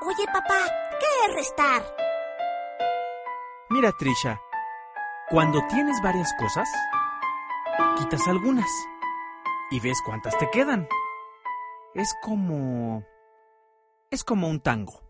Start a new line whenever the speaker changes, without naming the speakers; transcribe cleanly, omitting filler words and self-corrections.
Oye, papá, ¿qué es restar?
Mira, Trisha, cuando tienes varias cosas, quitas algunas y ves cuántas te quedan. Es como un tango.